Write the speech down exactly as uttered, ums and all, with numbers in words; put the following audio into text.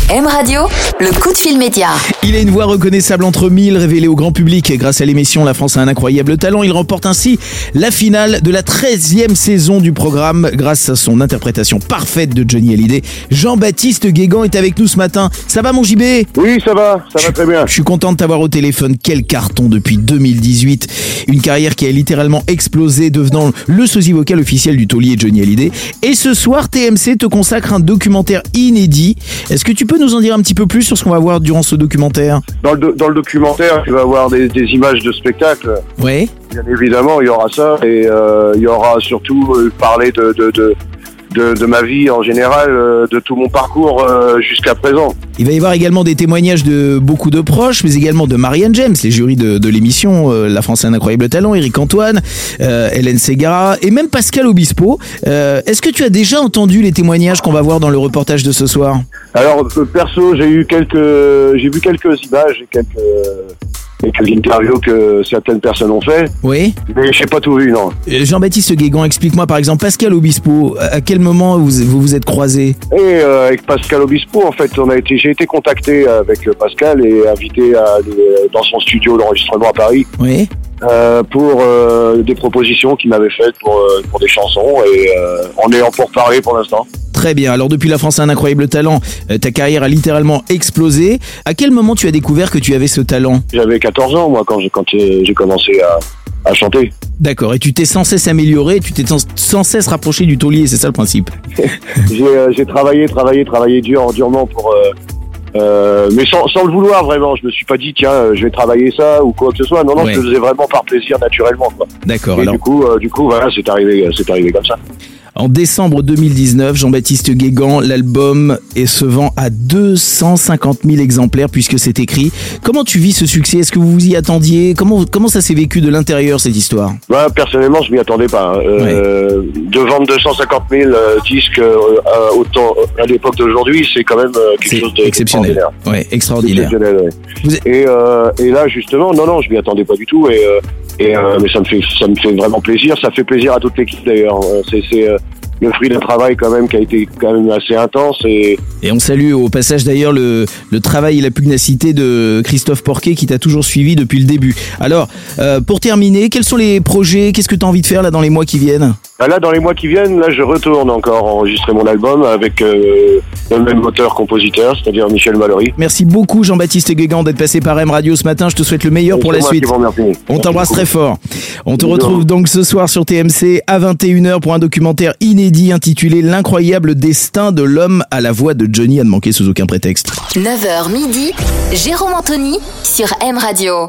M Radio, le coup de fil média. Il a une voix reconnaissable entre mille, révélée au grand public grâce à l'émission La France a un incroyable talent. Il remporte ainsi la finale de la treizième saison du programme grâce à son interprétation parfaite de Johnny Hallyday. Jean-Baptiste Guégan est avec nous ce matin. Ça va mon J B ? Oui, ça va, ça va très bien. Je suis content de t'avoir au téléphone. Quel carton depuis deux mille dix-huit. Une carrière qui a littéralement explosé, devenant le sosie vocal officiel du taulier Johnny Hallyday. Et ce soir, T M C te consacre un documentaire inédit. Est-ce que tu peux nous en dire un petit peu plus sur ce qu'on va voir durant ce documentaire ? Dans le, do- dans le documentaire, tu vas avoir des, des images de spectacle. Ouais. Bien évidemment, il y aura ça. Et euh, il y aura surtout euh, parler de, de, de, de, de ma vie en général, euh, de tout mon parcours euh, jusqu'à présent. Il va y avoir également des témoignages de beaucoup de proches, mais également de Marianne James, les jurys de, de l'émission euh, La France a un incroyable talent, Éric Antoine, euh, Hélène Ségara et même Pascal Obispo. Euh, est-ce que tu as déjà entendu les témoignages qu'on va voir dans le reportage de ce soir ? Alors, euh, perso, j'ai eu quelques, j'ai vu quelques images et quelques, quelques interviews que certaines personnes ont fait, Oui. mais j'ai pas tout vu, non. Euh, Jean-Baptiste Guégan, explique-moi par exemple, Pascal Obispo, à quel moment vous vous, vous êtes croisés ? Et euh, avec Pascal Obispo, en fait, on a été, j'ai été contacté avec Pascal et invité à aller dans son studio d'enregistrement à Paris Oui. euh, pour euh, des propositions qu'il m'avait faites pour, euh, pour des chansons et euh, on est en pourparlers pour l'instant. Très bien. Alors depuis La France a un incroyable talent, euh, ta carrière a littéralement explosé. À quel moment tu as découvert que tu avais ce talent ? J'avais quatorze ans, moi, quand j'ai, quand j'ai j'ai commencé à, à chanter. D'accord. Et tu t'es sans cesse amélioré, tu t'es sans, sans cesse rapproché du taulier, c'est ça le principe ? J'ai, euh, j'ai travaillé, travaillé, travaillé dur, durement pour... Euh, euh, mais sans, sans le vouloir, vraiment. Je me suis pas dit, tiens, euh, je vais travailler ça ou quoi que ce soit. Non, non, Ouais. je le faisais vraiment par plaisir, naturellement, quoi. D'accord. Et Alors, du coup, euh, du coup, voilà, c'est arrivé, c'est arrivé comme ça. en décembre deux mille dix-neuf, Jean-Baptiste Guégan, l'album est se vend à deux cent cinquante mille exemplaires puisque c'est écrit. Comment tu vis ce succès ? Est-ce que vous vous y attendiez ? Comment, comment ça s'est vécu de l'intérieur, cette histoire ? Moi, personnellement, je m'y attendais pas. Hein. Euh, De vendre deux cent cinquante mille euh, disques euh, à, autant, à l'époque d'aujourd'hui, c'est quand même euh, quelque C'est chose de exceptionnel. d'extraordinaire. Ouais, extraordinaire. Exceptionnel, ouais. Vous êtes- Et, euh, et là, justement, non, non, je m'y attendais pas du tout. Et, euh, et euh, mais ça me fait, ça me fait vraiment plaisir. Ça fait plaisir à toute l'équipe d'ailleurs. Euh, C'est, c'est euh, le fruit d'un travail quand même qui a été quand même assez intense. Et Et on salue au passage d'ailleurs le, le travail et la pugnacité de Christophe Porquet qui t'a toujours suivi depuis le début. Alors, euh, pour terminer, quels sont les projets ? Qu'est-ce que tu as envie de faire là dans les mois qui viennent ? bah, là, dans les mois qui viennent, là, je retourne encore enregistrer mon album avec euh, le même auteur-compositeur, c'est-à-dire Michel Mallory. Merci beaucoup Jean-Baptiste Guégan d'être passé par M Radio ce matin. Je te souhaite le meilleur pour C'est la moi suite. qui vous remercie. On Merci t'embrasse beaucoup. très fort. On te Bisous. retrouve donc ce soir sur T M C à vingt et une heures pour un documentaire inédit intitulé L'incroyable destin de l'homme à la voix de Johnny, à ne manquer sous aucun prétexte. neuf heures midi, Jérôme Anthony sur M Radio.